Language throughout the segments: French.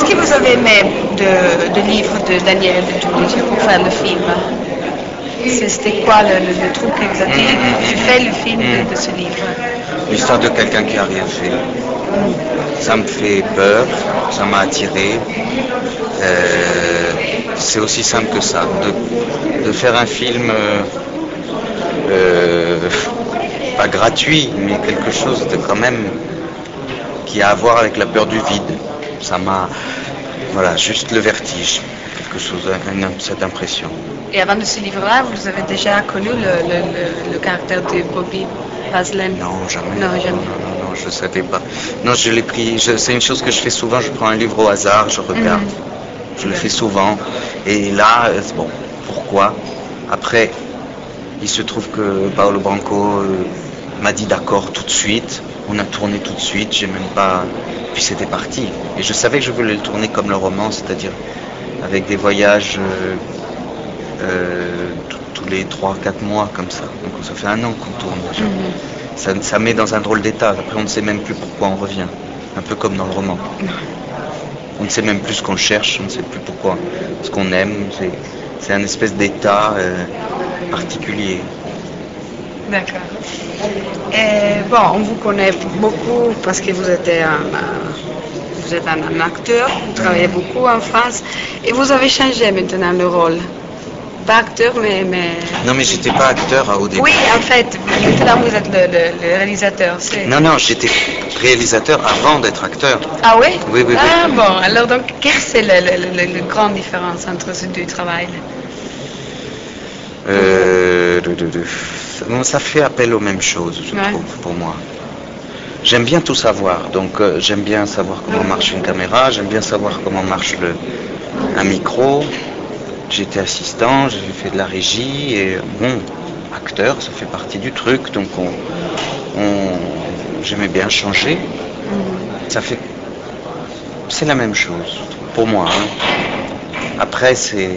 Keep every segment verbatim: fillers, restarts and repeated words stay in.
que vous avez aimé de, de livre de Daniel de Giudice pour faire le film? C'était quoi le, le, le truc exact? Mmh. Tu fais le film mmh. de, de ce livre? L'histoire de quelqu'un qui n'a rien fait. Mmh. Ça me fait peur, ça m'a attiré. Euh, c'est aussi simple que ça, de, de faire un film euh, euh, pas gratuit, mais quelque chose de quand même qui a à voir avec la peur du vide. Ça m'a, voilà, juste le vertige, quelque chose, une, cette impression. Et avant de ce livre-là, vous avez déjà connu le, le, le, le caractère de Bobby Paslen? Non, jamais. Non, jamais. Non, non, non, je ne savais pas. Non, je l'ai pris, je, c'est une chose que je fais souvent, je prends un livre au hasard, je regarde. Mm-hmm. Je le fais souvent. Et là, bon, pourquoi? Après, il se trouve que Paolo Branco euh, m'a dit d'accord tout de suite. On a tourné tout de suite, j'ai même pas... Puis c'était parti. Et je savais que je voulais le tourner comme le roman, c'est-à-dire avec des voyages... Euh, Euh, tous les trois quatre mois comme ça. Donc ça fait un an qu'on tourne déjà. Mm-hmm. ça, ça met dans un drôle d'état. Après on ne sait même plus pourquoi on revient. Un peu comme dans le roman. On ne sait même plus ce qu'on cherche, on ne sait plus pourquoi. Ce qu'on aime, c'est, c'est un espèce d'état euh, particulier. D'accord. Et bon, on vous connaît beaucoup parce que vous êtes un, vous êtes un, un acteur, vous travaillez beaucoup en France et vous avez changé maintenant le rôle. Pas acteur, mais, mais... Non, mais j'étais pas acteur au début. Oui, en fait, maintenant vous êtes le, le, le réalisateur. C'est... Non, non, j'étais réalisateur avant d'être acteur. Ah oui? Oui, oui, oui. Ah bon, alors donc, quelle c'est la grande différence entre ces deux travails? euh, de, de, de, ça, ça fait appel aux mêmes choses, je ouais. trouve, pour moi. J'aime bien tout savoir, donc euh, j'aime bien savoir comment marche une caméra, j'aime bien savoir comment marche le, un micro. J'étais assistant, j'ai fait de la régie et bon, acteur, ça fait partie du truc, donc on, on, j'aimais bien changer. Ça fait, c'est la même chose pour moi. Hein. Après, c'est,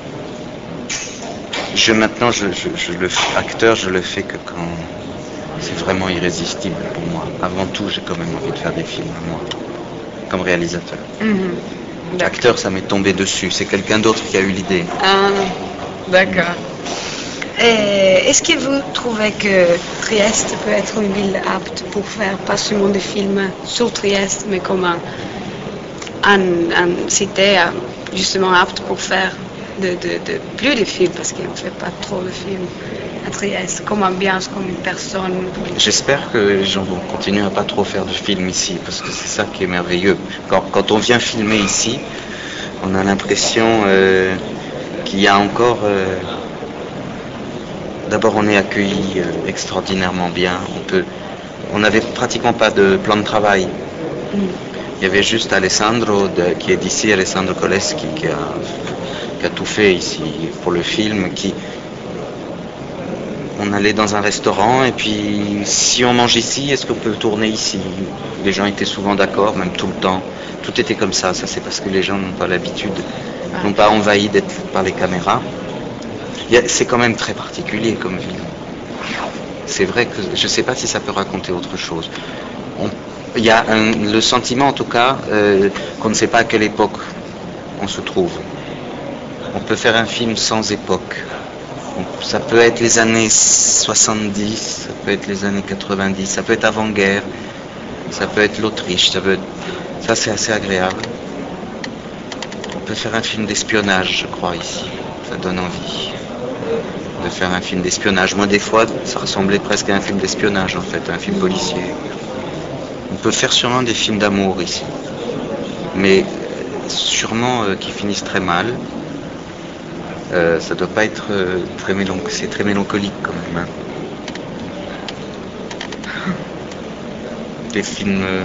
je maintenant, je, je, je le acteur, je le fais que quand c'est vraiment irrésistible pour moi. Avant tout, j'ai quand même envie de faire des films moi, comme réalisateur. Mm-hmm. L'acteur, ça m'est tombé dessus. C'est quelqu'un d'autre qui a eu l'idée. Ah, d'accord. Et est-ce que vous trouvez que Trieste peut être une ville apte pour faire pas seulement des films sur Trieste, mais comme un, un, un cité justement apte pour faire de, de, de plus de films, parce qu'on ne fait pas trop de films à Trieste, comme ambiance, comme une personne. J'espère que les gens vont continuer à pas trop faire de films ici, parce que c'est ça qui est merveilleux. Quand, quand on vient filmer ici, on a l'impression euh, qu'il y a encore... Euh, d'abord, on est accueilli euh, extraordinairement bien. On peut, on n'avait pratiquement pas de plan de travail. Mm. Il y avait juste Alessandro, de, qui est d'ici, Alessandro Koleschi, qui a, qui a tout fait ici pour le film, qui... On allait dans un restaurant et puis si on mange ici, est-ce qu'on peut tourner ici? Les gens étaient souvent d'accord, même tout le temps. Tout était comme ça, ça c'est parce que les gens n'ont pas l'habitude, n'ont pas envahi d'être par les caméras. C'est quand même très particulier comme ville. C'est vrai que je ne sais pas si ça peut raconter autre chose. On, il y a un, le sentiment en tout cas euh, qu'on ne sait pas à quelle époque on se trouve. On peut faire un film sans époque. Ça peut être les années soixante-dix, ça peut être les années quatre-vingt-dix, ça peut être avant-guerre, ça peut être l'Autriche, ça peut être... Ça c'est assez agréable. On peut faire un film d'espionnage, je crois, ici. Ça donne envie de faire un film d'espionnage. Moi, des fois, ça ressemblait presque à un film d'espionnage, en fait, un film policier. On peut faire sûrement des films d'amour ici, mais sûrement euh, qui finissent très mal. Euh, ça doit pas être euh, très mélancolique, c'est très mélancolique quand même. Hein. Des films, euh,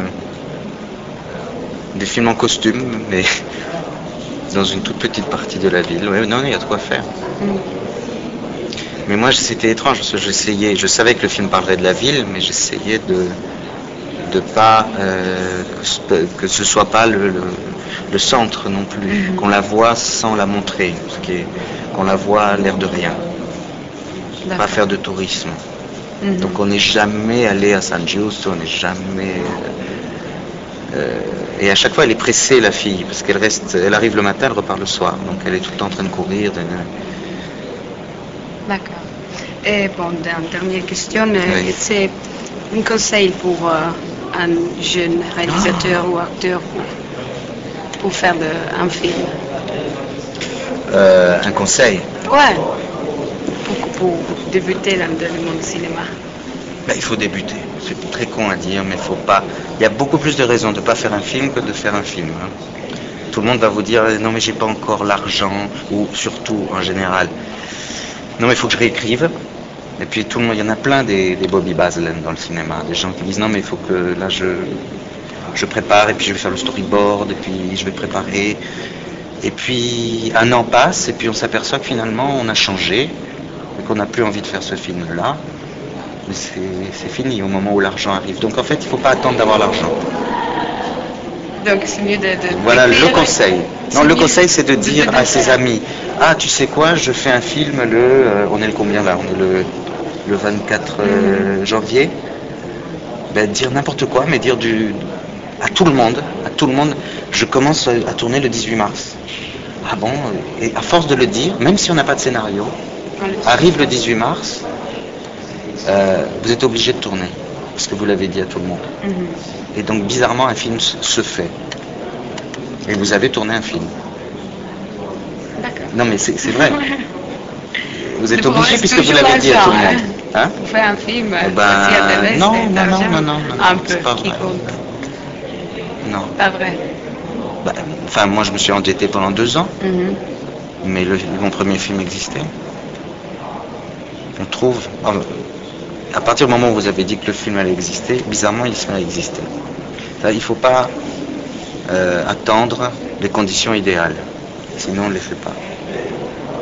des films en costume, mais dans une toute petite partie de la ville. Ouais, non, il y a de quoi faire. Mm. Mais moi, c'était étrange parce que j'essayais, je savais que le film parlerait de la ville, mais j'essayais de de pas euh, que, que ce soit pas le, le, le centre non plus, mm-hmm. qu'on la voit sans la montrer, ce qui est, qu'on la voit à l'air de rien. D'accord. Pas faire de tourisme. Mm-hmm. Donc on n'est jamais allé à San Giusto, on n'est jamais Euh, et à chaque fois, elle est pressée, la fille, parce qu'elle reste, elle arrive le matin, elle repart le soir. Donc elle est tout le temps en train de courir. De... D'accord. Et bon, une dernière question. Oui. C'est un conseil pour euh, un jeune réalisateur oh. ou acteur pour, pour faire de, un film? Euh, un conseil? Ouais. Pour, pour débuter dans le monde du cinéma. Ben, il faut débuter. C'est très con à dire, mais il faut pas. Il y a beaucoup plus de raisons de ne pas faire un film que de faire un film. Hein. Tout le monde va vous dire non, mais j'ai pas encore l'argent, ou surtout en général. Non, mais il faut que je réécrive. Et puis tout le monde, il y en a plein des, des Bobby Baslen dans le cinéma, des gens qui disent non, mais il faut que là je, je prépare, et puis je vais faire le storyboard, et puis je vais préparer. Et puis un an passe, et puis on s'aperçoit que finalement on a changé, et qu'on n'a plus envie de faire ce film-là. Mais c'est fini au moment où l'argent arrive. Donc en fait, il ne faut pas attendre d'avoir l'argent. Donc c'est mieux de... de voilà le conseil. Non, le conseil c'est de dire de à ses amis, ah tu sais quoi, je fais un film le... Euh, on est le combien là? On est le, le vingt-quatre euh, janvier. Ben, dire n'importe quoi, mais dire du... à tout le monde, à tout le monde, je commence à tourner le dix-huit mars. Ah bon? Et à force de le dire, même si on n'a pas de scénario, arrive le dix-huit mars, Euh, vous êtes obligé de tourner, parce que vous l'avez dit à tout le monde. Mm-hmm. Et donc bizarrement un film se fait. Et vous avez tourné un film. D'accord. Non mais c'est vrai. Vous êtes obligé puisque vous l'avez dit à tout le monde. Hein? Pour faire un film, eh ben, non, non, non, non, non, non, un peu pas qui vrai. compte. Non. Pas vrai. Bah, enfin moi je me suis endetté pendant deux ans, Mm-hmm. mais le, mon premier film existait. On trouve... Oh, à partir du moment où vous avez dit que le film allait exister, bizarrement, il se met à exister. Là, il ne faut pas euh, attendre les conditions idéales, sinon on ne les fait pas.